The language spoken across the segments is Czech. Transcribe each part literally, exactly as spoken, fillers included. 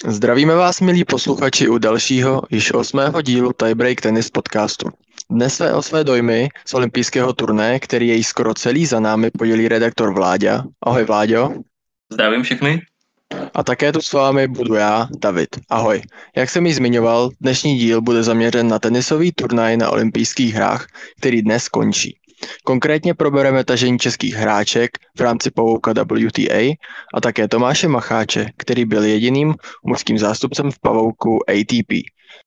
Zdravíme vás, milí posluchači, u dalšího, již osmého dílu Tiebreak Tennis podcastu. Dnes se o své dojmy z olympijského turné, který je již skoro celý za námi, podělí redaktor Vláďa. Ahoj Vláďo. Zdravím všechny. A také tu s vámi budu já, David. Ahoj. Jak jsem již zmiňoval, dnešní díl bude zaměřen na tenisový turnaj na olympijských hrách, který dnes končí. Konkrétně probereme tažení českých hráček v rámci pavouka W T A a také Tomáše Macháče, který byl jediným mužským zástupcem v pavouku A T P. E,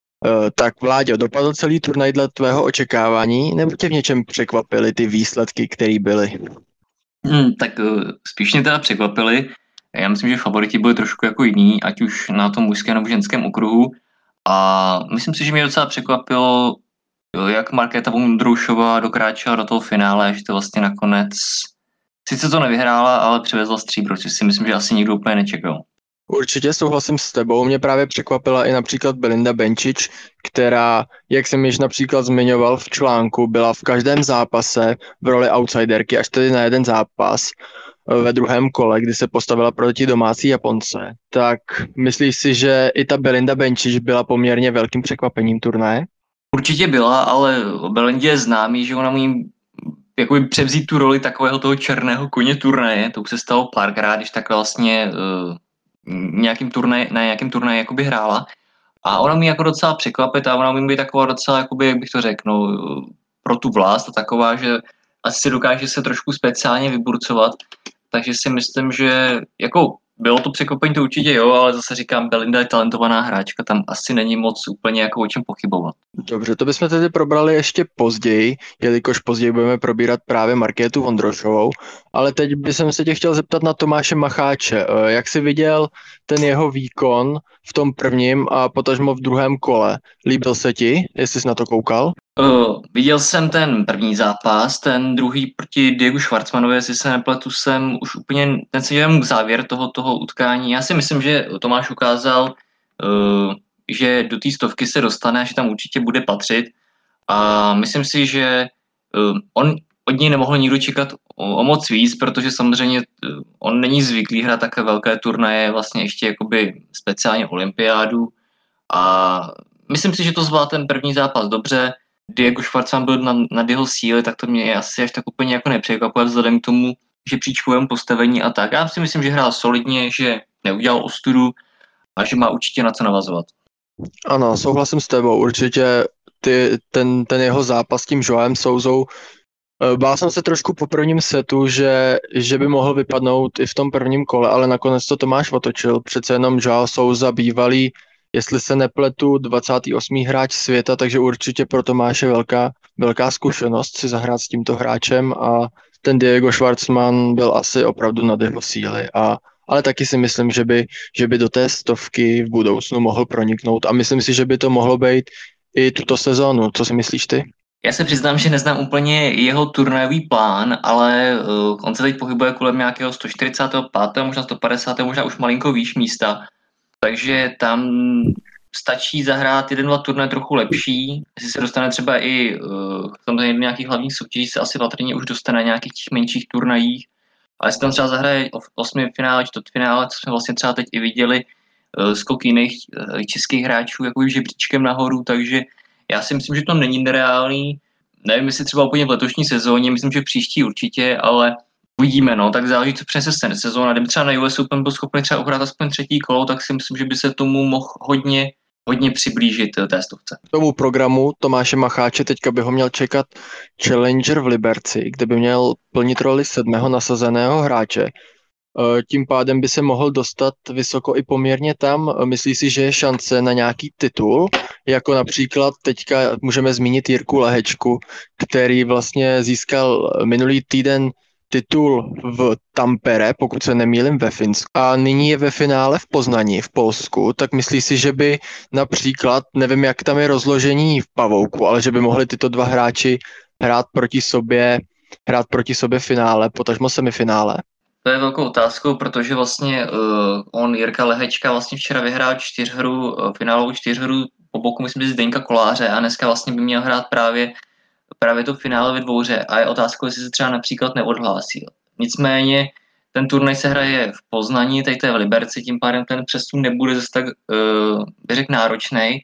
tak Vláďo, dopadl celý turnaj dle tvého očekávání, nebo tě v něčem překvapily ty výsledky, které byly? Hmm, tak uh, spíš mě teda překvapily. Já myslím, že favoriti byli trošku jako jiný, ať už na tom mužském nebo ženském okruhu. A myslím si, že mě docela překvapilo, jak Markéta Vondroušová dokráčela do toho finále, že to vlastně nakonec, sice to nevyhrála, ale přivezla stříbro, což si myslím, že asi nikdo úplně nečekal. Určitě souhlasím s tebou, mě právě překvapila i například Belinda Bencic, která, jak jsem již například zmiňoval v článku, byla v každém zápase v roli outsiderky, až tedy na jeden zápas ve druhém kole, kdy se postavila proti domácí Japonce. Tak myslíš si, že i ta Belinda Bencic byla poměrně velkým překvapením turnaje? Určitě byla, ale o Belindě je známý, že ona umí jakoby převzít tu roli takového toho černého koně turnaje. To už se stalo párkrát, když takhle vlastně uh, nějakým turnaj, na nějakém turnaji jakoby hrála. A ona mi jako docela překvapit a ona umí být taková docela, jakoby, jak bych to řekl, no, pro tu vlast a taková, že asi si dokáže se trošku speciálně vyburcovat. Takže si myslím, že jako bylo to překvapení, to určitě jo, ale zase říkám, Belinda je talentovaná hráčka, tam asi není moc úplně jako o čem pochybovat. Dobře, to bychom tedy probrali ještě později, jelikož později budeme probírat právě Markétu Vondroušovou, ale teď bych se tě chtěl zeptat na Tomáše Macháče. Jak jsi viděl ten jeho výkon v tom prvním a potažmo v druhém kole? Líbil se ti, jestli jsi na to koukal? Uh, viděl jsem ten první zápas, ten druhý proti Diegu Schwartzmanovi, jestli se nepletu, jsem už úplně, ten se dělám závěr toho, toho utkání. Já si myslím, že Tomáš ukázal, uh, že do té stovky se dostane a že tam určitě bude patřit. A myslím si, že uh, on od něj nemohl nikdo čekat o, o moc víc, protože samozřejmě uh, on není zvyklý hrát také velké turnaje, vlastně ještě jakoby speciálně olympiádu. A myslím si, že to zvládl ten první zápas dobře. Diego Schwartzman byl na, nad jeho síly, tak to mě asi až tak úplně jako nepřekvapuje vzhledem k tomu, že příčkovému postavení a tak. Já si myslím, že hrál solidně, že neudělal ostudu a že má určitě na co navazovat. Ano, souhlasím s tebou, určitě ty, ten, ten jeho zápas s tím Joaem Souzou, bál jsem se trošku po prvním setu, že, že by mohl vypadnout i v tom prvním kole, ale nakonec to Tomáš otočil. Přece jenom Joao Souza bývalý, jestli se nepletu, dvacátý osmý hráč světa, takže určitě pro Tomáše velká, velká zkušenost si zahrát s tímto hráčem a ten Diego Schwartzman byl asi opravdu nad jeho síly. A, ale taky si myslím, že by, že by do té stovky v budoucnu mohl proniknout a myslím si, že by to mohlo být i tuto sezónu. Co si myslíš ty? Já se přiznám, že neznám úplně jeho turnajový plán, ale uh, on se teď pohybuje kolem nějakého sto čtyřicátého pátého, možná sto padesátého, možná už malinko výš místa. Takže tam stačí zahrát jeden, dva turné trochu lepší. Jestli se dostane třeba i uh, v tom nějakých hlavních soutěží, se asi patrně už dostane nějakých těch menších turnajích. Ale jestli tam třeba zahraje osmi finále, čtvrtfinále, co jsme vlastně třeba teď i viděli, uh, skok jiných uh, českých hráčů jako žebříčkem nahoru, takže já si myslím, že to není nereálný. Nevím, jestli třeba úplně v letošní sezóně, myslím, že příští určitě, ale uvidíme, no, tak záleží, co přinese se sezóna. Kdyby třeba na U S Open byl schopný třeba uhrát aspoň třetí kolo, tak si myslím, že by se tomu mohl hodně, hodně přiblížit té stovce. K tomu programu Tomáše Macháče teďka by ho měl čekat Challenger v Liberci, kde by měl plnit roli sedmého nasazeného hráče. Tím pádem by se mohl dostat vysoko i poměrně tam. Myslíš si, že je šance na nějaký titul? Jako například teďka můžeme zmínit Jirku Lehečku, který vlastně získal minulý týden titul v Tampere, pokud se nemýlím, ve Finsku. A nyní je ve finále v Poznani, v Polsku, tak myslíš si, že by například, nevím, jak tam je rozložení v pavouku, ale že by mohli tyto dva hráči hrát proti sobě, hrát proti sobě finále, potažmo semifinále? To je velkou otázkou, protože vlastně uh, on, Jirka Lehečka, vlastně včera vyhrál čtyřhru, uh, finálovou čtyřhru po boku, myslím, že Zdeňka Koláře a dneska vlastně by měl hrát právě právě to finále ve dvouře a je otázkou, jestli se třeba například neodhlásil. Nicméně ten turnaj se hraje v Poznaní, tady to je v Liberci, tím pádem ten přesun nebude zase tak, uh, bych řekl, náročnej.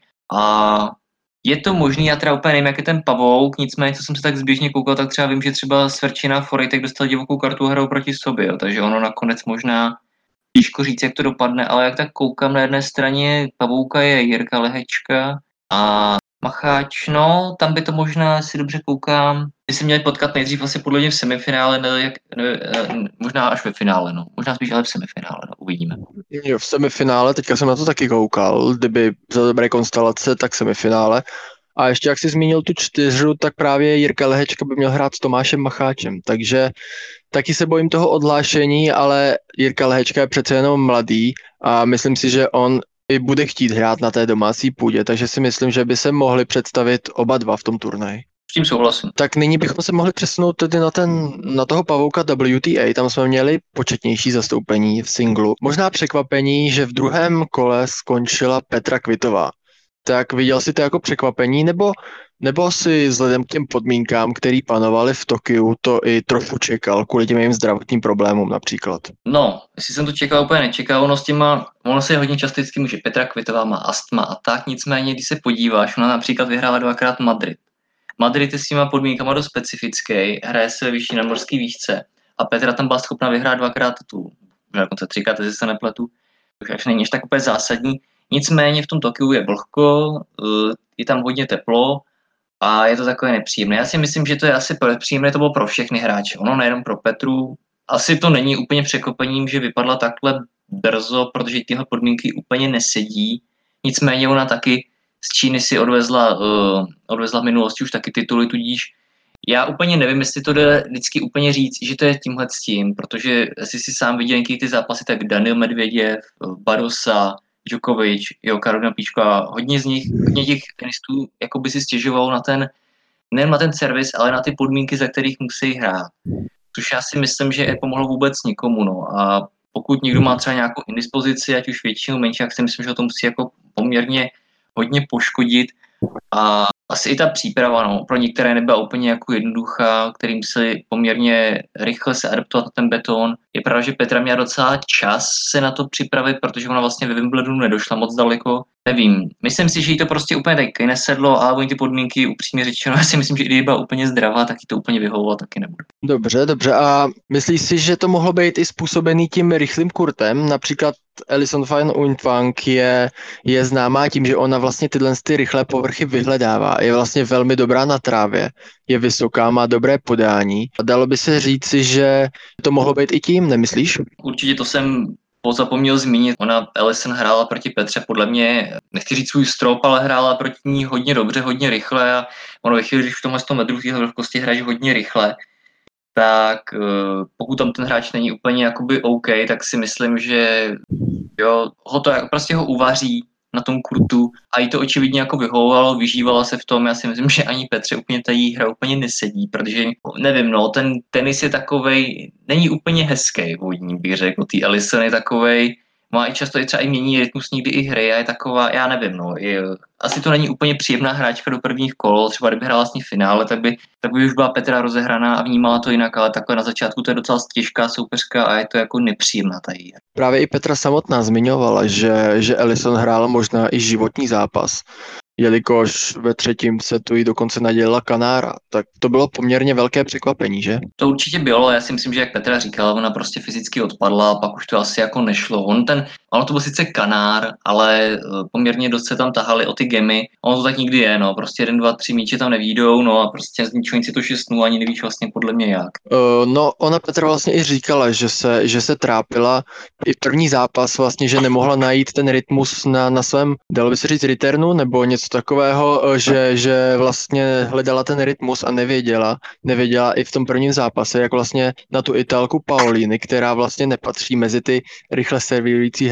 A je to možný, já teda úplně nevím, jak je ten pavouk, nicméně, co jsem se tak zběžně koukal, tak třeba vím, že třeba Sverčina Forejtek dostal divokou kartu a hrajou proti sobě, jo, takže ono nakonec možná těžko říct, jak to dopadne, ale jak tak koukám, na jedné straně pavouka je Jirka Lehečka a Macháč, no, tam by to možná, si dobře koukám, by se měli potkat nejdřív asi podle mě v semifinále, ne, jak, ne, možná až ve finále, no, možná spíš ale v semifinále, no, uvidíme. Jo, v semifinále, teďka jsem na to taky koukal, kdyby za dobré konstelace, tak semifinále. A ještě jak jsi zmínil tu čtyřu, tak právě Jirka Lehečka by měl hrát s Tomášem Macháčem, takže taky se bojím toho odhlášení, ale Jirka Lehečka je přece jenom mladý a myslím si, že on i bude chtít hrát na té domácí půdě, takže si myslím, že by se mohli představit oba dva v tom turnaji. S tím souhlasím. Tak nyní bychom se mohli přesunout tedy na, ten, na toho pavouka W T A, tam jsme měli početnější zastoupení v singlu. Možná překvapení, že v druhém kole skončila Petra Kvitová. Tak viděl jsi to jako překvapení, nebo, nebo si vzhledem k těm podmínkám, které panovaly v Tokiu, to i trochu čekal, kvůli těm jejím zdravotním problémům například? No, jestli jsem to čekal, úplně nečekal, ono s tím má, ono se hodně často vždycky může, Petra Kvitová má astma a tak, nicméně, když se podíváš, ona například vyhrála dvakrát Madrid. Madrid je s těma podmínkama dost specifický, hraje se vyšší nadmořský výšce a Petra tam byla schopna vyhrát dvakrát titul, dokonce třikrát, jestli se nepletu, už až není až tak úplně zásadní. Nicméně v tom Tokiu je vlhko, je tam hodně teplo a je to takové nepříjemné. Já si myslím, že to je asi příjemné, to bylo pro všechny hráče, ono nejenom pro Petru. Asi to není úplně překvapením, že vypadla takhle brzo, protože tyhle podmínky úplně nesedí. Nicméně ona taky z Číny si odvezla, uh, odvezla v minulosti už taky tituly, tudíž já úplně nevím, jestli to jde vždycky úplně říct, že to je tímhle s tím, protože jestli si sám viděl nějaký ty zápasy, tak Daniil Medvěděv, Badosa, Djokovic, jo, Karolina Plíšková, hodně z nich, hodně těch tenistů jako by si stěžovalo na ten, nejen na ten servis, ale na ty podmínky, za kterých musí hrát. Což já si myslím, že nepomohlo vůbec nikomu, no. A pokud někdo má třeba nějakou indispozici, ať už většinou menší, tak si myslím, že to musí jako poměrně hodně poškodit. A asi i ta příprava, no, pro některé nebyla úplně jako jednoduchá, kterým se poměrně rychle se adaptovat na ten beton. Je pravda, že Petra měla docela čas se na to připravit, protože ona vlastně ve Wimbledonu nedošla moc daleko. Nevím, myslím si, že jí to prostě úplně taky nesedlo, ale oni ty podmínky, upřímně řečeno, já si myslím, že i kdyby byla úplně zdravá, tak jí to úplně vyhovovalo taky nebude. Dobře, dobře. A myslíš si, že to mohlo být i způsobený tím rychlým kurtem? Například Alison Van Uytvanck je, je známá tím, že ona vlastně tyhle ty rychlé povrchy vyhledává. Je vlastně velmi dobrá na trávě, je vysoká, má dobré podání. A dalo by se říci, že to mohlo být i tím, nemyslíš? Určitě to jsem pozapomněl zmínit. Ona Alison hrála proti Petře, podle mě, nechci říct svůj strop, ale hrála proti ní hodně dobře, hodně rychle a ono ve chvíli, když v tomhle metru v vlhkosti hraješ hodně rychle, tak pokud tam ten hráč není úplně jakoby OK, tak si myslím, že jo, ho to prostě ho uvaří na tom kurtu a jí to očividně jako vyhovovalo, vyžívala se v tom. Já si myslím, že ani Petře úplně ta jí hra úplně nesedí, protože nevím, no, ten tenis je takovej, není úplně hezký vodní, bych řekl, tý Alison je takovej, má i často i třeba i mění rytmus někdy i hry a je taková, já nevím, no, je, asi to není úplně příjemná hráčka do prvních kol, třeba kdyby hrála s ní finále, tak by, tak by už byla Petra rozehraná a vnímala to jinak, ale takhle na začátku to je docela těžká soupeřka a je to jako nepříjemná ta hra. Právě i Petra samotná zmiňovala, že, že Alison hrála možná i životní zápas, jelikož ve třetím setu jí dokonce nadělila Kanára, tak to bylo poměrně velké překvapení, že? To určitě bylo, já si myslím, že jak Petra říkala, ona prostě fyzicky odpadla a pak už to asi jako nešlo. On ten, ono to byl sice Kanár, ale poměrně dost se tam tahali o ty gemy. Ono to tak nikdy je, no, prostě jeden, dva, tři míče tam nevídou, no a prostě z ničeho nic je to šest nula, ani nevíš vlastně podle mě jak. Uh, no, ona Petra vlastně i říkala, že se, že se trápila i první zápas vlastně, že nemohla najít ten rytmus na, na svém, dalo by se říct, returnu, nebo něco takového, že, že vlastně hledala ten rytmus a nevěděla, nevěděla i v tom prvním zápase, jak vlastně na tu Italku Paolini, která vlastně nepatří mezi ty rychle servírující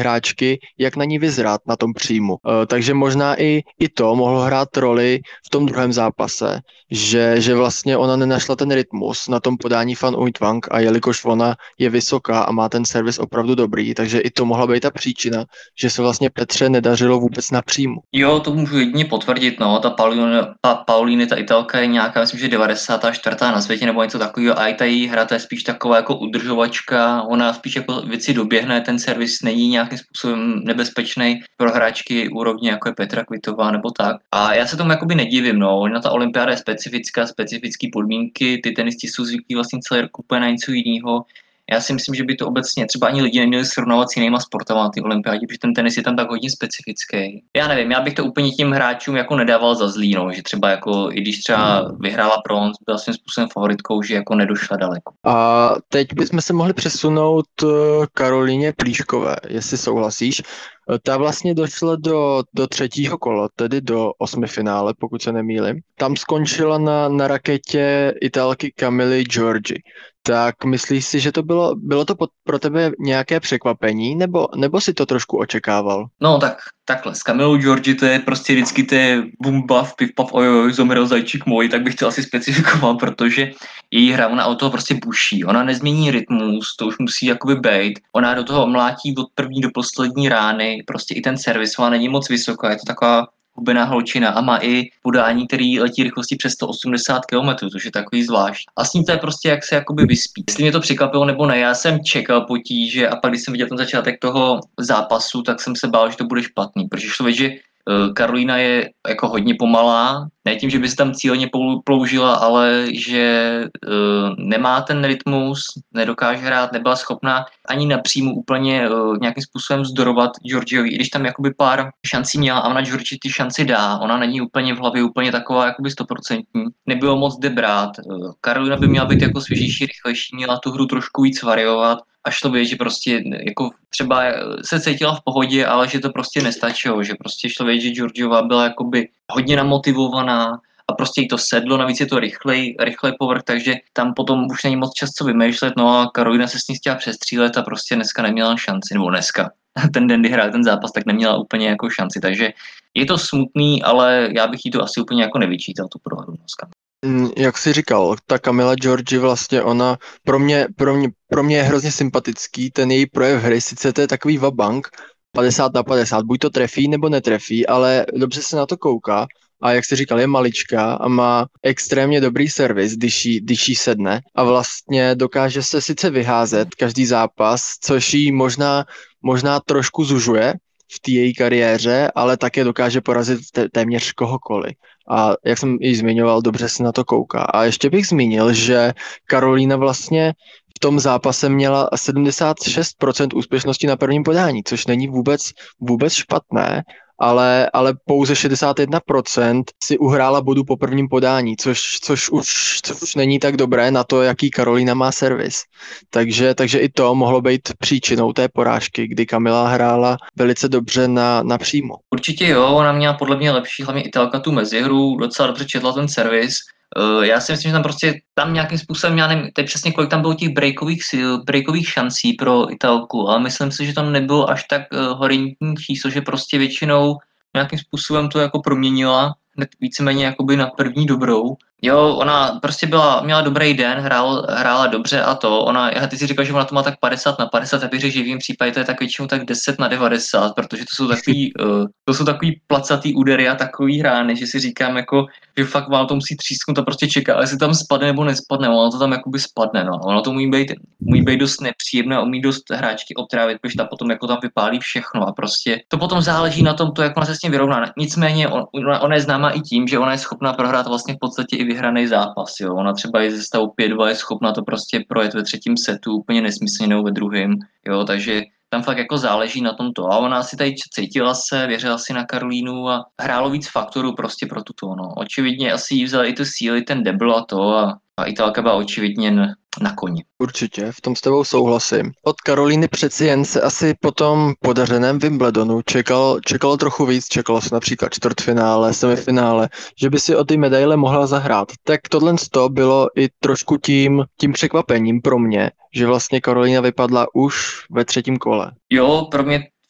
hráčky, jak na ní vyzrát na tom příjmu. E, takže možná i, i to mohlo hrát roli v tom druhém zápase, že, že vlastně ona nenašla ten rytmus na tom podání Van Uytvanck a jelikož ona je vysoká a má ten servis opravdu dobrý, takže i to mohla být ta příčina, že se vlastně Petře nedařilo vůbec na příjmu. Jo, to můžu jedině potvrdit, no, ta Paulina, pa, Paulíny, ta Italka je nějaká, myslím, že devadesátá čtvrtá na světě nebo něco takového, a i ta její hra, to je spíš taková jako udržovačka, ona spíš jako věci doběhne, ten servis není nějakým způsobem nebezpečný pro hráčky úrovně, jako je Petra Kvitová nebo tak. A já se tomu jakoby nedivím, no, na ta olympiáda je specifická, specifické podmínky, ty tenisti jsou zvyklí vlastně celý rok úplně na něco jiného. Já si myslím, že by to obecně třeba ani lidi neměli srovnávat s jinýma sportama na ty olympiádě, protože ten tenis je tam tak hodně specifický. Já nevím, já bych to úplně tím hráčům jako nedával za zlý, no, že třeba jako, i když třeba vyhrála bronz, byla svým způsobem favoritkou, že jako nedošla daleko. A teď bychom se mohli přesunout Karolíně Plíškové, jestli souhlasíš. Ta vlastně došla do, do třetího kola, tedy do osmifinále, pokud se nemýlim. Tam skončila na, na raketě Italky Camily Giorgi. Tak myslíš si, že to bylo, bylo to pro tebe nějaké překvapení, nebo, nebo si to trošku očekával? No tak takhle, s Camilou Giorgi to je prostě vždycky to je bum baf, piv paf, ojoj, zomrel zajčík můj, tak bych to asi specifikoval, protože její hra, ona od toho prostě buší, ona nezmění rytmus, to už musí jakoby bejt, ona do toho mlátí od první do poslední rány, prostě i ten servis, ona není moc vysoká, je to taková hubená holčina a má i podání, který letí rychlostí přes sto osmdesát kilometrů, což je takový zvlášť. A s ní to je prostě, jak se jakoby vyspí. Jestli mě to překvapilo nebo ne, já jsem čekal potíže a pak, když jsem viděl ten začátek toho zápasu, tak jsem se bál, že to bude špatný, protože šlo vědět, že Karolína je jako hodně pomalá, ne tím, že by se tam cíleně ploužila, ale že uh, nemá ten rytmus, nedokáže hrát, nebyla schopná ani na příjmu úplně uh, nějakým způsobem vzdorovat Giorgiovi, i když tam jakoby pár šancí měla a ona Giorgi ty šanci dá, ona není úplně v hlavě úplně taková jakoby stoprocentní, nebylo moc kde brát. Uh, Karolína by měla být jako svěžejší, rychlejší, měla tu hru trošku víc variovat, a šlo vědět, že prostě jako třeba se cítila v pohodě, ale že to prostě nestačilo, že prostě šlo vědět, že Giorgiová byla jakoby hodně namotivovaná a prostě jí to sedlo, navíc je to rychlej, rychlej povrch, takže tam potom už není moc čas co vymýšlet, no a Karolina se s ní chtěla přestřílet a prostě dneska neměla šanci, nebo dneska, ten den, kdy hrál ten zápas, tak neměla úplně jako šanci, takže je to smutný, ale já bych jí to asi úplně jako nevyčítal, tu prohru dneska. Jak jsi říkal, ta Camila Giorgi vlastně ona, pro mě, pro mě, pro mě je hrozně sympatický, ten její projev hry, sice to je takový vabank, padesát na padesát, buď to trefí nebo netrefí, ale dobře se na to kouká a jak jsi říkal, je maličká a má extrémně dobrý servis, když jí, když jí sedne a vlastně dokáže se sice vyházet každý zápas, což jí možná, možná trošku zužuje v té její kariéře, ale také dokáže porazit té, téměř kohokoliv. A jak jsem ji zmiňoval, dobře se na to kouká. A ještě bych zmínil, že Karolína vlastně v tom zápase měla sedmdesát šest procent úspěšnosti na prvním podání, což není vůbec, vůbec špatné, ale, ale pouze šedesát jedna procent si uhrála bodu po prvním podání, což, což, už, což už není tak dobré na to, jaký Karolína má servis. Takže, takže i to mohlo být příčinou té porážky, kdy Kamila hrála velice dobře na, na přímo. Určitě jo, ona měla podle mě lepší, hlavně Italka tu mezihru, docela dobře četla ten servis. Uh, já si myslím, že tam prostě tam nějakým způsobem, já nevím, teď přesně kolik tam bylo těch breakových, breakových šancí pro Italku, ale myslím si, že tam nebylo až tak uh, horentní číslo, že prostě většinou nějakým způsobem to jako proměnila, hned víceméně jakoby na první dobrou. Jo, ona prostě byla, měla dobrý den, hrál, hrála dobře a to, ona, já ty si říkal, že ona to má tak padesát na padesát, já bych řekl, že v jejím případě to je tak většinou tak deset na devadesát, protože to jsou takový, uh, to jsou takový placatý údery a takový hrány, že si říkám jako, že fakt vám to musí třísknout a prostě čeká, jestli tam spadne nebo nespadne, ono to tam jakoby spadne, no, ono to může být, může být dost nepříjemné, umí dost hráčky otrávit, protože ta potom jako tam vypálí všechno a prostě to potom záleží na tom, to, jak ona se s tím vyrovná. Nicméně on, ona, ona je známá i tím, že ona je schopná prohrát vlastně v podstatě i vyhraný zápas, jo. Ona třeba je ze stavu pět dva, je schopna to prostě projet ve třetím setu, úplně nesmyslně nebo ve druhém, jo, takže tam fakt jako záleží na tomto. A ona si tady cítila se, věřila si na Karolínu a hrálo víc faktorů prostě pro tuto, no. Očividně asi jí vzala i tu síly, ten debl a to a, a Italka byla očividně na koni. Určitě, v tom s tebou souhlasím. Od Karolíny přeci jen se asi po tom podařeném Wimbledonu čekalo, čekalo trochu víc, čekalo se například čtvrtfinále, semifinále, že by si o ty medaile mohla zahrát. Tak tohle bylo i trošku tím, tím překvapením pro mě, že vlastně Karolína vypadla už ve třetím kole. Jo, pro mě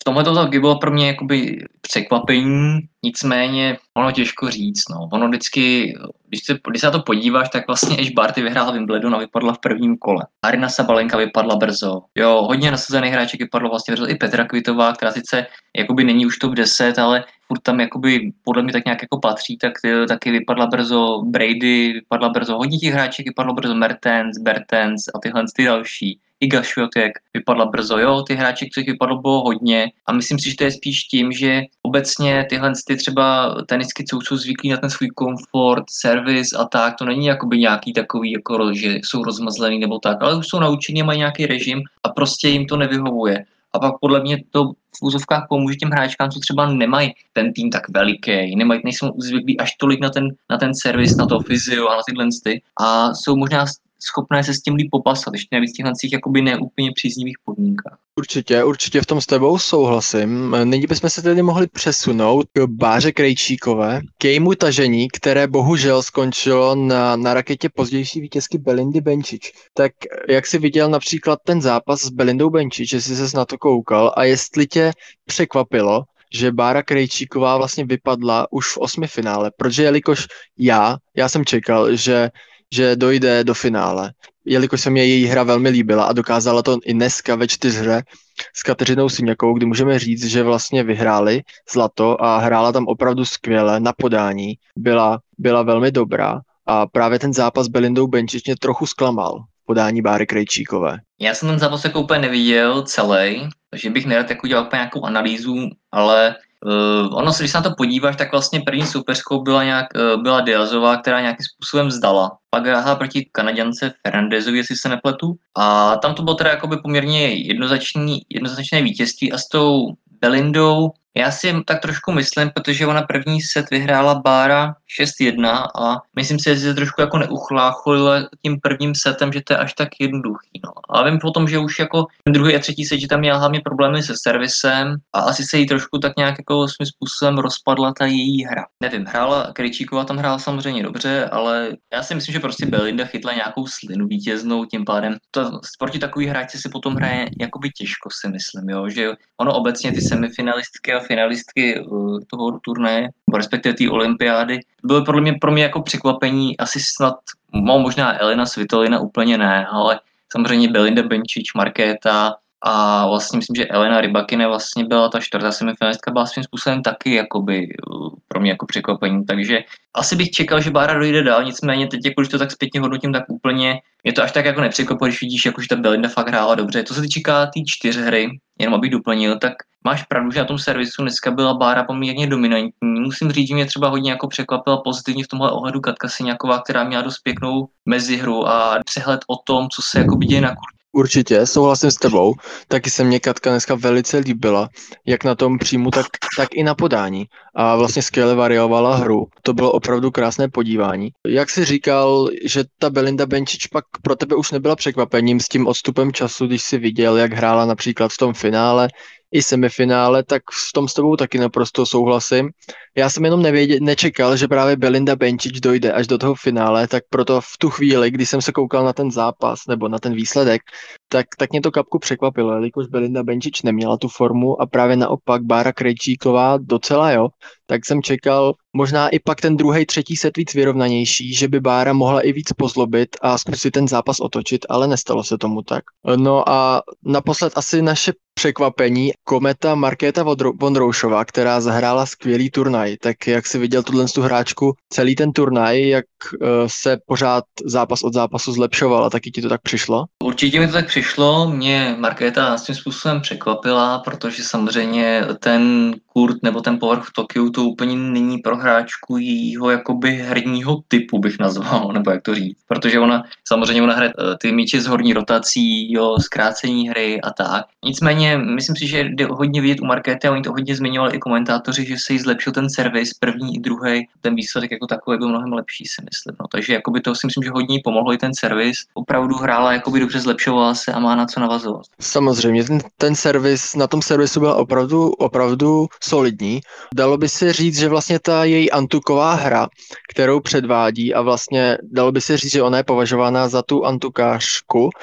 tomhle to taky bylo pro mě jakoby překvapení, nicméně ono těžko říct, no. Ono vždycky, když se, když se na to podíváš, tak vlastně Ash Barty vyhrála Wimbledon a vypadla v prvním kole. Aryna Sabalenka vypadla brzo. Jo, hodně nasazených hráček vypadlo vlastně brzo. I Petra Kvitová, která sice jakoby není už top deset, ale furt tam jakoby podle mě tak nějak jako patří, tak taky vypadla brzo. Brady vypadla brzo. Hodně těch hráček vypadlo brzo. Mertens, Bertens a tyhle ty další. Iga Swiatek vypadla brzo, jo, ty hráči, kterých vypadlo, bylo hodně a myslím si, že to je spíš tím, že obecně tyhle ty třeba tenisky, co jsou zvyklí na ten svůj komfort, servis a tak, to není jakoby nějaký takový, jako, že jsou rozmazlený nebo tak, ale už jsou naučení, mají nějaký režim a prostě jim to nevyhovuje. A pak podle mě to v úzovkách pomůže těm hráčkám, co třeba nemají ten tým tak veliký, nemají, nejsou zvyklí až tolik na ten, na ten servis, na to fyzio a na tyhle ty a jsou možná schopné se s tím líp popasat, ještě navíc v těch jakoby neúplně příznivých podmínkách. Určitě, určitě v tom s tebou souhlasím. Nyní bychom se tedy mohli přesunout k Báře Krejčíkové, k jejímu tažení, které bohužel skončilo na, na raketě pozdější vítězky Belindy Bencic. Tak jak jsi viděl například ten zápas s Belindou Bencic, že jsi se na to koukal a jestli tě překvapilo, že Bára Krejčíková vlastně vypadla už v osmi finále, protože jelikož já, já jsem čekal, že že dojde do finále, jelikož se mě její hra velmi líbila a dokázala to i dneska ve čtyřhře s Kateřinou Siniakovou, kdy můžeme říct, že vlastně vyhráli zlato a hrála tam opravdu skvěle na podání, byla, byla velmi dobrá a právě ten zápas s Belindou Bencic mě trochu zklamal v podání Báry Krejčíkové. Já jsem ten zápas jako úplně neviděl celý, takže bych nerad jako dělal úplně nějakou analýzu, ale Uh, ono, když se na to podíváš, tak vlastně první soupeřkou byla, nějak, uh, byla Diazová, která nějakým způsobem vzdala. Pak hrála proti Kanaďance Fernandezovi, jestli se nepletu. A tam to bylo teda jakoby poměrně jednoznačný, jednoznačné vítězství a s tou Belindou já si tak trošku myslím, protože ona první set vyhrála Bára šest jedna a myslím si, že se trošku jako neuchlácholila tím prvním setem, že to je až tak jednoduchý. No. Ale vím potom, že už jako ten druhý a třetí set, že tam měla hlavně problémy se servisem a asi se jí trošku tak nějak jako svým způsobem rozpadla ta její hra. Nevím, hrála Krejčíková tam hrála samozřejmě dobře, ale já si myslím, že prostě Belinda chytla nějakou slinu vítěznou, tím pádem to proti takový hráči si potom hraje jakoby těžko, si myslím, jo, že ono obecně ty semifinalistky a finalistky uh, toho turnaje, respektive té olympiády, bylo podle mě pro mě jako překvapení, asi snad možná Elena Svitolina úplně ne, ale samozřejmě Belinda Bencic, Markéta a vlastně myslím, že Elena Rybakina vlastně byla ta čtvrtá semifinalistka, byla svým způsobem taky jakoby uh, pro mě jako překvapení, takže asi bych čekal, že Bára dojde dál, nicméně teď, jako, když to tak zpětně hodnotím, tak úplně je to až tak jako nepřekvapuje, když vidíš, jako, že ta Belinda fakt hrála dobře. Co se týká té tý čtyřhry, jenom abych doplnil, tak máš pravdu, že na tom servisu dneska byla Bára poměrně dominantní. Musím říct, že mě třeba hodně jako překvapila pozitivně v tomhle ohledu Katka Siniaková, která měla dost pěknou mezihru a přehled o tom, co se jako děje na kurzu. Určitě, souhlasím s tebou. Taky se mě Katka dneska velice líbila, jak na tom příjmu, tak, tak i na podání. A vlastně skvěle variovala hru. To bylo opravdu krásné podívání. Jak jsi říkal, že ta Belinda Bencic pak pro tebe už nebyla překvapením s tím odstupem času, když jsi viděl, jak hrála například v tom finále i semifinále, tak v tom s tebou taky naprosto souhlasím. Já jsem jenom nevěděl, nečekal, že právě Belinda Bencic dojde až do toho finále, tak proto v tu chvíli, kdy jsem se koukal na ten zápas nebo na ten výsledek, tak, tak mě to kapku překvapilo, jelikož Belinda Bencic neměla tu formu a právě naopak Bára Krejčíková docela jo, tak jsem čekal možná i pak ten druhý, třetí set víc vyrovnanější, že by Bára mohla i víc pozlobit a zkusit ten zápas otočit, ale nestalo se tomu tak. No a naposled asi naše překvapení, kometa Markéta Vondroušová, která zahrála skvělý turnaj. Tak jak jsi viděl tuhle tu hráčku celý ten turnaj, jak uh, se pořád zápas od zápasu zlepšovala, taky ti to tak přišlo? Určitě mi to tak přišlo, mě Markéta s tím způsobem překvapila, protože samozřejmě ten kurt nebo ten povrch v Tokiu to úplně není pro hráčku jejího jakoby herního typu, bych nazval, nebo jak to říct. Protože ona samozřejmě ona hraje ty míče s horní rotací, jo, zkrácení hry a tak. Nicméně myslím si, že jde hodně vidět u Markéty a oni to hodně zmiňovali i komentátoři, že se jí zlepšil ten servis, první i druhý, ten výsledek jako takový byl mnohem lepší, si myslím. No, takže jakoby to si myslím, že hodně pomohlo i ten servis. Opravdu hrála jakoby dobře, zlepšovala se a má na co navazovat. Samozřejmě, ten, ten servis, na tom servisu byl opravdu, opravdu solidní. Dalo by se říct, že vlastně ta její antuková hra, kterou předvádí a vlastně dalo by se říct, že ona je považována za tu antukářku,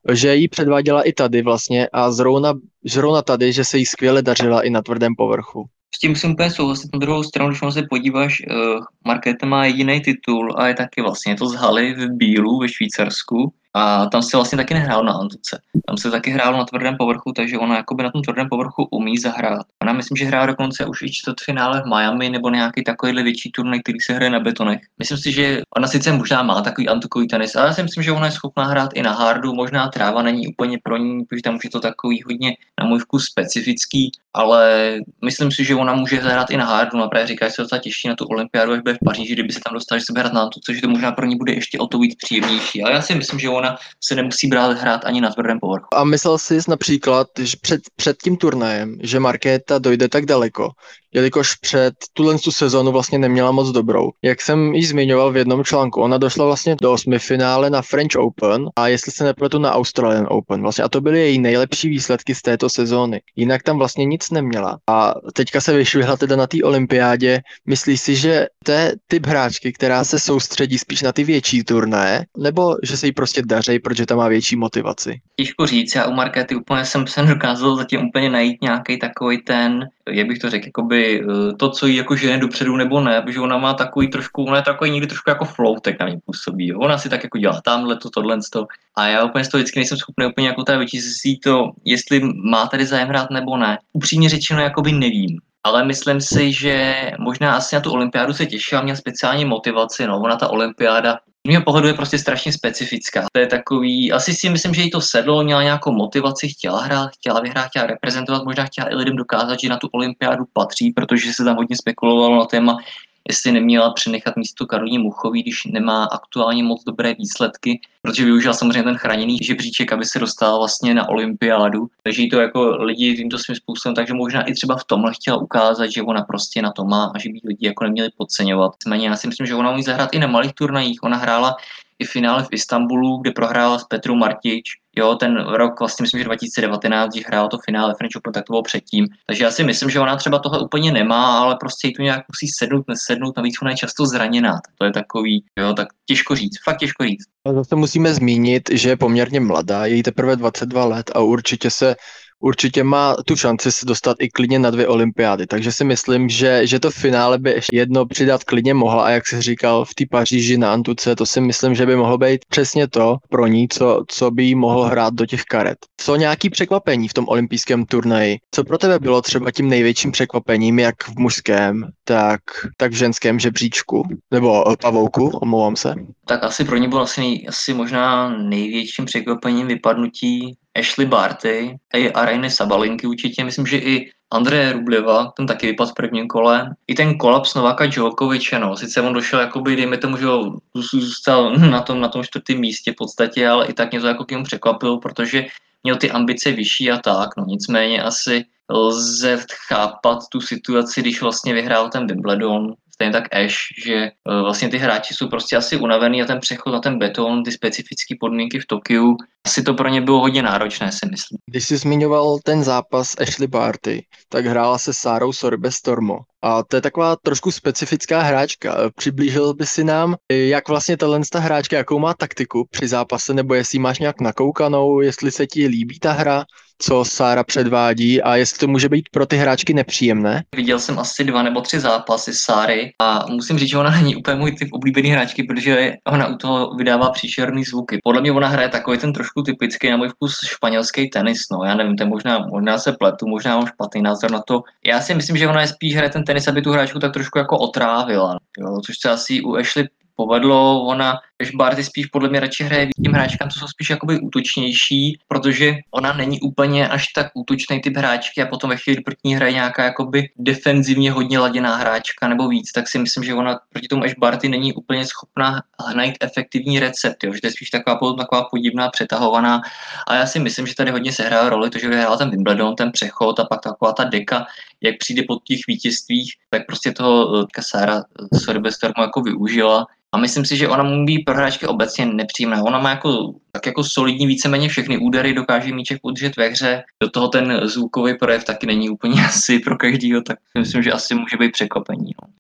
že jí předváděla i tady vlastně a zrovna, zrovna tady, že se jí skvěle dařila i na tvrdém povrchu. S tím musím úplně souhlasit. Na druhou stranu, když se podíváš, uh, Markéta má jediný titul a je taky vlastně je to z haly v Bílu ve Švýcarsku a tam se vlastně taky nehrál na antuce. Tam se taky hrál na tvrdém povrchu, takže ona jakoby na tom tvrdém povrchu umí zahrát. Ona myslím, že hrá dokonce už i čtvrtfinále v Miami nebo nějaký takovýhle větší turnaj, který se hraje na betonech. Myslím si, že ona sice možná má takový antukový tenis, ale já si myslím, že ona je schopná hrát i na hardu. Možná tráva není úplně pro ní, protože tam už je to takový hodně na můj vkus specifický, ale myslím si, že ona může zahrát i na hardu. A právě říká, že se docela těší na tu olympiádu, až bude v Paříži, kdyby se tam dostala, že se bude hrát na antuce, že to možná pro ní bude ještě o to víc příjemnější. Ale já si myslím, že ona se nemusí brát hrát ani na tvrdém povrchu. A myslel jsi například, že před, před tím turnajem, že Markéta dojde tak daleko, jelikož před tuhle tu sezonu vlastně neměla moc dobrou. Jak jsem ji zmiňoval v jednom článku, ona došla vlastně do osmifinále na French Open a jestli se nepletu na Australian Open vlastně a to byly její nejlepší výsledky z této sezóny. Jinak tam vlastně nic neměla. A teďka se vyšvihla teda na té olympiádě. Myslíš si, že to je typ hráčky, která se soustředí spíš na ty větší turnaje, nebo že se jí prostě daří, protože tam má větší motivaci? Těžko říct, já u Markéty úplně jsem se nedokázal zatím úplně najít nějaký takový ten, jak bych to řekl, jakoby to, co jí jako žene dopředu nebo ne, protože ona má takový trošku, ona je takový někdy trošku jako floutek na mě působí, jo? Ona si tak jako dělá tamhle to, tohle to a já úplně z toho vždycky nejsem schopný úplně jako ta vyčíslit to, jestli má tady zájem hrát nebo ne. Upřímně řečeno, jakoby nevím. Ale myslím si, že možná asi na tu olympiádu se těšila, měla speciální motivaci, no, ona ta olympiáda z mého pohledu je prostě strašně specifická. To je takový, asi si myslím, že jí to sedlo, měla nějakou motivaci, chtěla hrát, chtěla vyhrát, chtěla reprezentovat, možná chtěla i lidem dokázat, že na tu olympiádu patří, protože se tam hodně spekulovalo na téma, jestli neměla přenechat místo Karolíně Muchové, když nemá aktuálně moc dobré výsledky, protože využila samozřejmě ten chráněný žebříček, aby se dostala vlastně na olympiádu. Takže jí to jako lidi tímto svým způsobem, takže možná i třeba v tomhle chtěla ukázat, že ona prostě na to má a že by lidi jako neměli podceňovat. Nicméně já si myslím, že ona umí zahrát i na malých turnajích. Ona hrála i finále v Istanbulu, kde prohrála s Petrou Martič. Jo, ten rok vlastně myslím, že dva tisíce devatenáct, když hrála to finále French Open, tak to bylo předtím. Takže já si myslím, že ona třeba tohle úplně nemá, ale prostě jí to nějak musí sednout, nesednout, navíc ona je často zraněná. To je takový, jo, tak těžko říct, fakt těžko říct. A zase musíme zmínit, že je poměrně mladá, je jí teprve dvacet dva let a určitě se Určitě má tu šanci se dostat i klidně na dvě olympiády, takže si myslím, že, že to finále by ještě jedno přidat klidně mohla a jak jsi říkal v té Paříži na antuce, to si myslím, že by mohlo být přesně to pro ní, co, co by jí mohlo hrát do těch karet. Co nějaký překvapení v tom olympijském turnaji? Co pro tebe bylo třeba tím největším překvapením, jak v mužském, tak, tak v ženském žebříčku? Nebo pavouku, omlouvám se. Tak asi pro ní bylo asi, nej, asi možná největším překvapením vypadnutí Ashley Barty a Aryny Sabalenky určitě. Myslím, že i Andreje Rubleva, ten taky vypadl v prvním kole. I ten kolaps Novaka Djokoviče, no. Sice on došel, jakoby, dejme tomu, že zůstal na tom, na tom čtvrtém místě v podstatě, ale i tak mě to jako k němu překvapilo, protože měl ty ambice vyšší a tak, no. Nicméně asi lze chápat tu situaci, když vlastně vyhrál ten Wimbledon, stejně tak Ash, že uh, vlastně ty hráči jsou prostě asi unavený a ten přechod na ten beton, ty specifické podmínky v Tokiu, asi to pro ně bylo hodně náročné, si myslím. Když jsi zmiňoval ten zápas Ashley Barty, tak hrála se Sárou Sorbe Stormo. A to je taková trošku specifická hráčka. Přiblížil by si nám, jak vlastně tahle hráčka, jakou má taktiku při zápase, nebo jestli máš nějak nakoukanou, jestli se ti líbí ta hra, co Sára předvádí a jestli to může být pro ty hráčky nepříjemné? Viděl jsem asi dva nebo tři zápasy Sáry a musím říct, že ona není úplně můj typ oblíbený hráčky, protože ona u toho vydává příšerný zvuky. Podle mě ona hraje takový ten trošku typický na můj vkus španělský tenis, no já nevím, to je možná, možná se pletu, možná mám špatný názor na to. Já si myslím, že ona je spíš hraje ten tenis, aby tu hráčku tak trošku jako otrávila, jo, což se asi u Ashley povedlo. Ona, Ash Barty spíš podle mě radši hraje tím hráčkám, co jsou spíš jakoby útočnější, protože ona není úplně až tak útočný typ hráčky a potom ve chvíli, kdy proti ní hraje nějaká jakoby defenzivně hodně laděná hráčka nebo víc, tak si myslím, že ona proti tomu Ash Barty není úplně schopná najít efektivní recept, jo? Že to je spíš taková, taková podivná, přetahovaná. A já si myslím, že tady hodně sehrála roli to, že vyhrála ten Wimbledon, ten přechod a pak taková ta deka, jak přijde po těch vítězstvích, tak prostě toho Sára Sorbe Stormo jako využila. A myslím si, že ona může být pro hráčky obecně nepříjemná. Ona má jako, tak jako solidní víceméně všechny údery, dokáže míček udržet ve hře. Do toho ten zvukový projev taky není úplně asi pro každýho, tak myslím, že asi může být překvapení. No.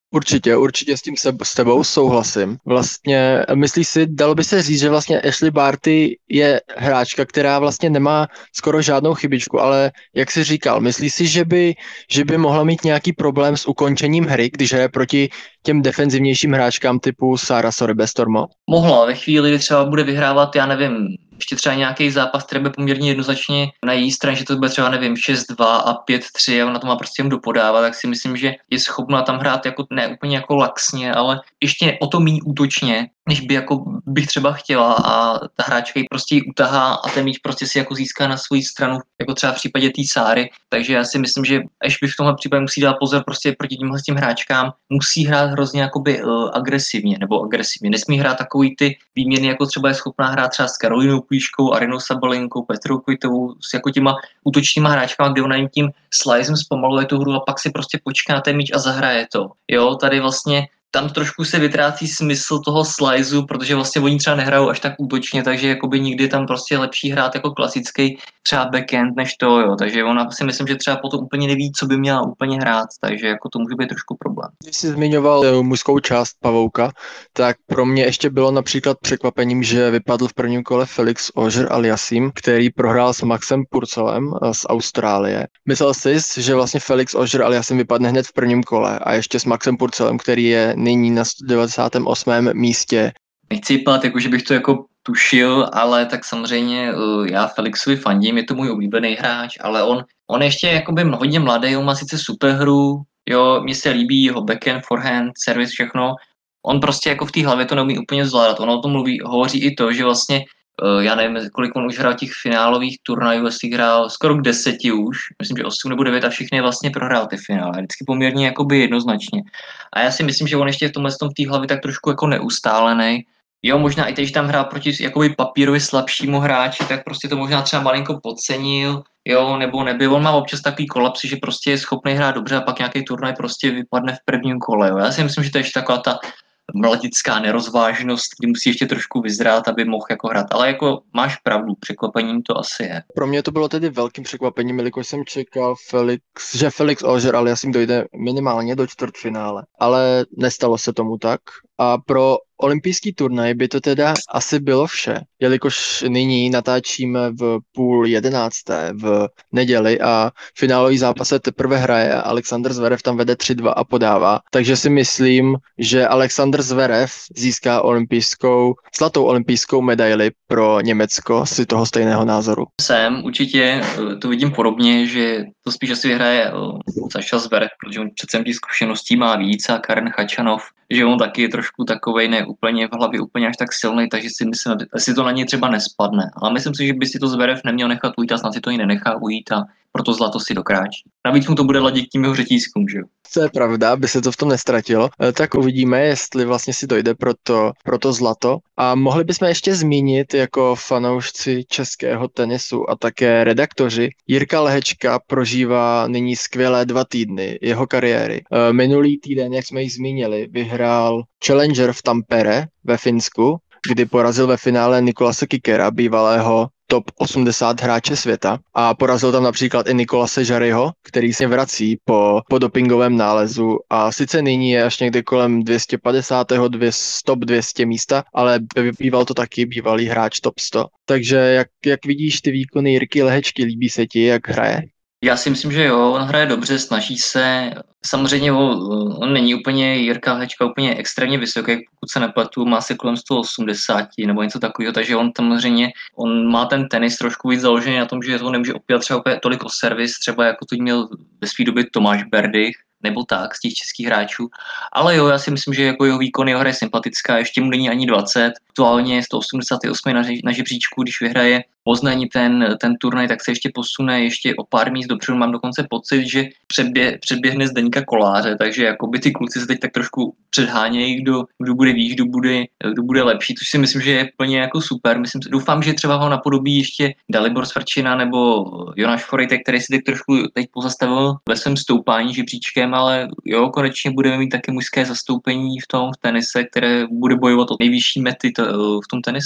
Určitě, určitě s tím se, s tebou souhlasím. Vlastně, myslíš si, dalo by se říct, že vlastně Ashley Barty je hráčka, která vlastně nemá skoro žádnou chybičku, ale jak jsi říkal, myslíš si, že by, že by mohla mít nějaký problém s ukončením hry, když hraje proti těm defenzivnějším hráčkám typu Sara Sorry-Bestormo? Mohla ve chvíli, kdy třeba bude vyhrávat, já nevím, ještě třeba nějaký zápas, který bude poměrně jednoznačně na její straně, že to bude třeba, nevím, šest dva a pět tři a ona to má prostě jen dopodávat, tak si myslím, že je schopna tam hrát jako, ne úplně jako laxně, ale ještě o to méně útočně, než by jako bych třeba chtěla a ta hráčka ji prostě utahá a ten míč prostě si jako získá na svou stranu, jako třeba v případě té Sáry, takže já si myslím, že až by v tomhle případě musí dát pozor prostě proti tímhle tím hráčkám, musí hrát hrozně jakoby uh, agresivně, nebo agresivně, nesmí hrát takový ty výměny, jako třeba je schopná hrát třeba s Karolinou Plíškou, Arinou Sabalenkou, Petrou Kvitovou, s jako těma útočníma hráčkama, kde ona jim tím slizem zpomaluje tu hru a pak si prostě počká na ten míč a zahraje to. Jo, tady vlastně tam trošku se vytrácí smysl toho slizu, protože vlastně oni třeba nehrajou až tak útočně, takže jakoby nikdy tam prostě je lepší hrát jako klasický třeba backend než to, jo. Takže ona si myslím, že třeba potom úplně neví, co by měla úplně hrát, takže jako to může být trošku problém. Když jsi zmiňoval eh, mužskou část Pavouka, tak pro mě ještě bylo například překvapením, že vypadl v prvním kole Felix Auger-Aliassime, který prohrál s Maxem Purcellem eh, z Austrálie. Myslel jsi, že vlastně Felix Auger-Aliassime vypadne hned v prvním kole a ještě s Maxem Purcellem, který je nyní na devadesátém osmém místě. Nechci vypadat, jako že bych to jako tušil, ale tak samozřejmě uh, já Felixovi fandím, je to můj oblíbený hráč, ale on, on ještě jakoby hodně mladý, on má sice super hru, jo, mně se líbí jeho backhand, forehand, servis, všechno. On prostě jako v té hlavě to neumí úplně zvládat. On o tom mluví, hovoří i to, že vlastně, uh, já nevím, kolik on už hrál těch finálových turnajů, jestli hrál skoro k deseti už, myslím, že osm nebo devět a všechny vlastně prohrál ty finále. Vždycky poměrně jakoby jednoznačně. A já si myslím, že on ještě v tomhle v té hlavě tak trošku jako neustálený. Jo, možná i teď tam hrál proti jakoby papírově slabšímu hráči, tak prostě to možná třeba malinko podcenil, jo, nebo nebyl. On má občas takový kolapsy, že prostě je schopný hrát dobře a pak nějaký turnaj prostě vypadne v prvním kole, jo. Já si myslím, že to je ještě taková ta mladická nerozvážnost, kdy musí ještě trošku vyzrát, aby mohl jako hrát. Ale jako máš pravdu, překvapením to asi je. Pro mě to bylo tedy velkým překvapením, jelikož jsem čekal, Felix, že Felix Auger-Aliassime dojde minimálně do čtvrtfinále, ale nestalo se tomu tak. A pro olympijský turnaj by to teda asi bylo vše, jelikož nyní natáčíme v půl jedenácté v neděli a finálový zápas se teprve hraje a Alexander Zverev tam vede tři dva a podává. Takže si myslím, že Alexander Zverev získá olympijskou, zlatou olympijskou medaili pro Německo, si toho stejného názoru. Jsem určitě, to vidím podobně, že to spíš asi vyhraje Saša Zverev, protože on přece těch zkušeností má víc a Karen Khachanov, že on taky je trošku takovej, ne úplně v hlavě úplně až tak silný, takže si myslím, že to na něj třeba nespadne. Ale myslím si, že by si to Zverev neměl nechat ujít a snad si to i nenechá ujít a proto zlato si dokráčí. Navíc mu to bude ladit tím jeho řetízkům, že jo? To je pravda, aby se to v tom nestratilo. Tak uvidíme, jestli vlastně si dojde pro to, pro to zlato. A mohli bychom ještě zmínit jako fanoušci českého tenisu a také redaktoři. Jirka Lehečka prožívá nyní skvělé dva týdny jeho kariéry. Minulý týden, jak jsme ji zmínili, vyhrál Challenger v Tampere ve Finsku, kdy porazil ve finále Nikolase Kickera, bývalého top osmdesát hráče světa a porazil tam například i Nikolase Jarryho, který se vrací po, po dopingovém nálezu a sice nyní je až někde kolem dvě stě padesát, top dvě stě místa, ale býval to taky bývalý hráč top sto. Takže jak, jak vidíš ty výkony Jirky Lehečky, líbí se ti, jak hraje? Já si myslím, že jo, on hraje dobře, snaží se. Samozřejmě on, on není úplně, Jirka Lehečka úplně extrémně vysoký, pokud se nepletu, má se kolem sto osmdesát nebo něco takového, takže on samozřejmě, on má ten tenis trošku víc založený na tom, že to nemůže opět třeba opět tolik o servis, třeba jako to měl ve své době Tomáš Berdych, nebo tak, z těch českých hráčů. Ale jo, já si myslím, že jako jeho výkon, jeho hra je sympatická, ještě mu není ani dvacet, aktuálně je sto osmdesát osm na, na žebříčku, když vyhraje Poznaní ten, ten turnaj, tak se ještě posune ještě o pár míst dopředu. Mám dokonce pocit, že předbě, předběhne Zdeňka Koláře, takže jakoby ty kluci se teď tak trošku předhánějí, kdo, kdo bude víc, kdo bude, kdo bude lepší, což si myslím, že je plně jako super. Myslím, doufám, že třeba ho napodobí ještě Dalibor Svrčina nebo Jonáš Forejtek, který si teď trošku teď pozastavil ve svém stoupání žebříčkem, ale jo, konečně budeme mít také mužské zastoupení v tom v tenise, které bude bojovat o nejvyšší mety to, v tom tenise. No.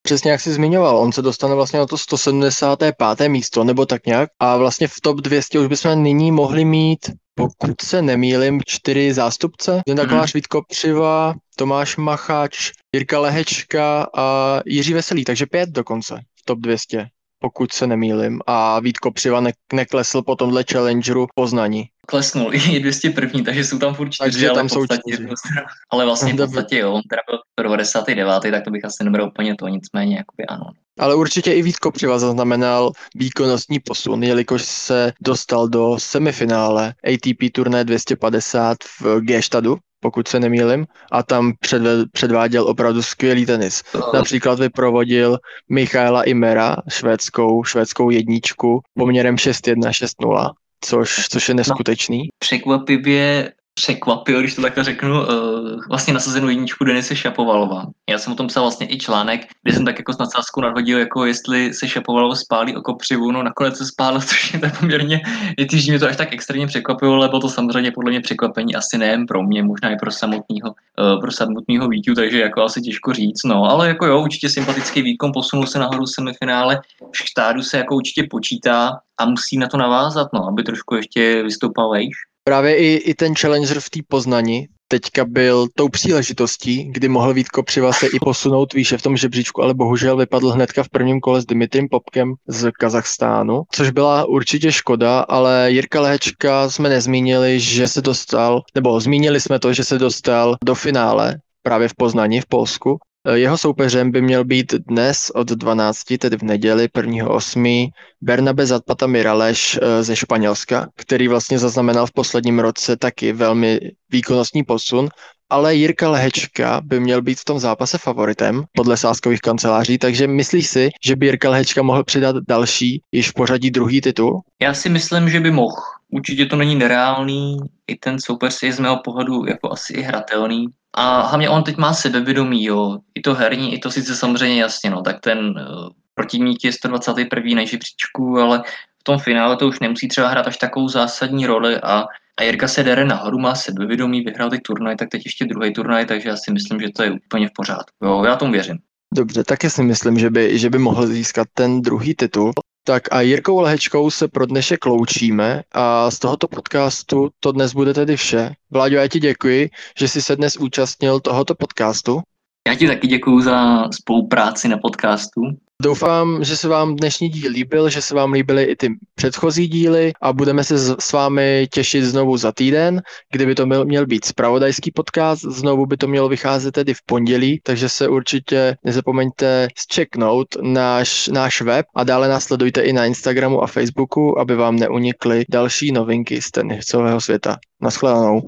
Přesně jak jsi zmiňoval, on se dostane vlastně na to sto sedmdesáté páté místo, nebo tak nějak, a vlastně v top dvě stě už bychom nyní mohli mít, pokud se nemýlim, čtyři zástupce. Zdeněk Kolář, mm-hmm. Vít Kopřiva, Tomáš Macháč, Jirka Lehečka a Jiří Veselý, takže pět dokonce v top dvě stě, pokud se nemýlim. A Vít Kopřiva ne- neklesl po tomhle challengeru Poznaní. Klesnul i dvě stě jedna, takže jsou tam furt čtyři, takže ale tam v podstatě, jsou čtyři. ale vlastně v podstatě jo, on teda byl devadesát devět, tak to bych asi nebral úplně to, nicméně jakoby ano. Ale určitě i Vít Kopřiva zaznamenal výkonnostní posun, jelikož se dostal do semifinále A T P turné dvě stě padesát v Gstadu, pokud se nemýlim, a tam předved, předváděl opravdu skvělý tenis. Například vyprovodil Michaela Imera, švédskou, švédskou jedničku, poměrem šest jedna šest nula, což, což je neskutečný. No, překvapivě překvapil, když to takhle řeknu, uh, vlastně nasazenou jedničku Denise Šapovalova. Já jsem o tom psal vlastně i článek, kde jsem tak jako s nadsázkou nadhodil, jako jestli se Šapovalova spálí o Kopřivu, no nakonec se spálil, což je tak poměrně, i když mě to až tak extrémně překvapilo, ale bylo to samozřejmě podle mě překvapení asi nejen pro mě, možná i pro samotného, uh, pro samotného Víťu, takže jako asi těžko říct, no, ale jako jo, určitě sympatický výkon, posunul se nahoru v semifinále, v štádu se jako určitě počítá a musí na to navázat, no, aby trošku ještě vystoupal vejš. Právě i, i ten challenger v té Poznani teďka byl tou příležitostí, kdy mohl Vít Kopřiva se i posunout výše v tom žebříčku, ale bohužel vypadl hnedka v prvním kole s Dimitrem Popkem z Kazachstánu, což byla určitě škoda, ale Jirka Lehečka jsme nezmínili, že se dostal, nebo zmínili jsme to, že se dostal do finále právě v Poznani v Polsku. Jeho soupeřem by měl být dnes od dvanácti, tedy v neděli prvního osmého Bernabe Zapata Miraleš ze Španělska, který vlastně zaznamenal v posledním roce taky velmi výkonnostní posun, ale Jirka Lehečka by měl být v tom zápase favoritem podle sázkových kanceláří, takže myslíš si, že by Jirka Lehečka mohl přidat další, již v pořadí druhý titul? Já si myslím, že by mohl. Určitě to není nereálný, i ten soupeř je z mého pohledu jako asi i hratelný. A hlavně on teď má sebevědomí, jo. I to herní, i to sice samozřejmě jasně, no. Tak ten uh, protivník je sto dvacátý první na žebříčku, ale v tom finále to už nemusí třeba hrát až takovou zásadní roli a, a Jirka se dere nahoru, má sebevědomí, vyhrál ty turnaj, tak teď ještě druhý turnaj, takže já si myslím, že to je úplně v pořádku. Jo, já tomu věřím. Dobře, taky si myslím, že by, že by mohl získat ten druhý titul. Tak a Jirkou Lehečkou se pro dnešek loučíme a z tohoto podcastu to dnes bude tedy vše. Vláďo, já ti děkuji, že jsi se dnes účastnil tohoto podcastu. Já ti taky děkuji za spolupráci na podcastu. Doufám, že se vám dnešní díl líbil, že se vám líbily i ty předchozí díly a budeme se s vámi těšit znovu za týden, kdyby to měl, měl být zpravodajský podcast, znovu by to mělo vycházet tedy v pondělí, takže se určitě nezapomeňte zčeknout náš, náš web a dále nás sledujte i na Instagramu a Facebooku, aby vám neunikly další novinky z tenisového světa. Naschledanou.